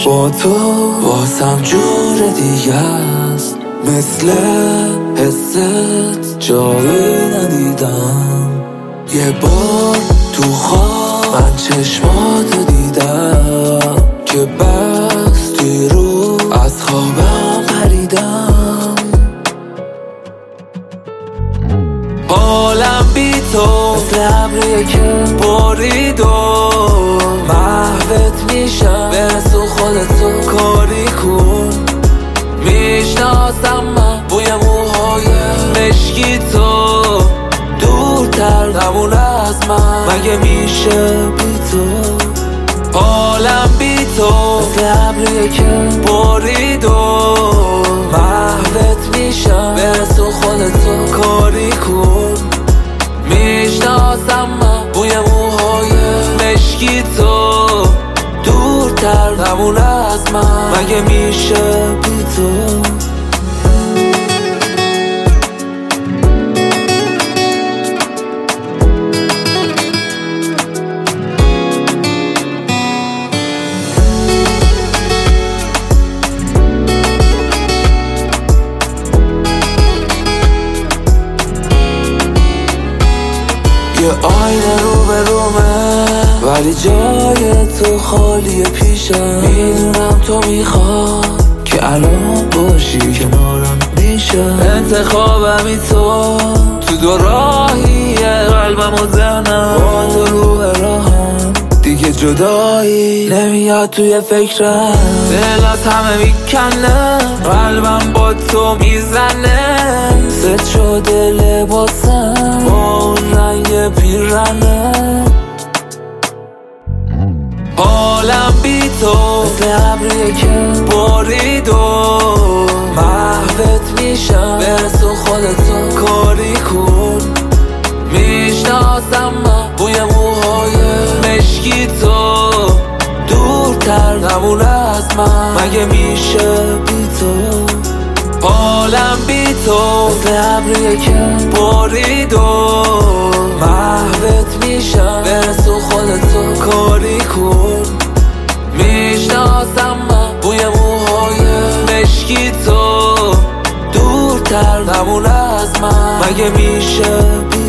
با تو واسم جور دیگه است، مثل حست جایی ندیدم. یه بار تو خواب من چشماتو دیدم که بستی رو از خوابم پریدم. حالم بی تو مثل ابریه که برید و محوت میشم، برسو خودتو کاری کن. میشناسم من بوی موهای مشکی تو، دورتر نمونه از من مگه میشه بی تو. حالم بی تو مثل ابریه که برید و محوت میشم، برسو خودتو کاری کن. میشناسم من بوی موهای مشکی تو، دورتر نمونه از من مگه میشه بی تو. یه آینه رو به رومه ولی جای تو خالیه پیشم. میدونم تو میخواد که الان باشی کنارم میشه. انتخابمی تو دو راهیه، قلبم و ذهنم با تو رو به راهم. دیگه جدایی نمیاد توی فکرم، دل از همه میکنه، قلبم با تو میزنه. ست شده لباسم با اون رنگ پیرنه. حالم بی تو مثل ابریه که برید و محوت میشم، برسو خودتو کاری کن. میشناسم من بوی موهای مشکی تو، دورتر نمونه از من مگه میشه بی تو. حالم بی تو مثل ابریه که برید و محوت میشم، برسو خودتو کاری کن. میشناسم من بوی موهای مشکی تو، دورتر نمونه از من مگه میشه بی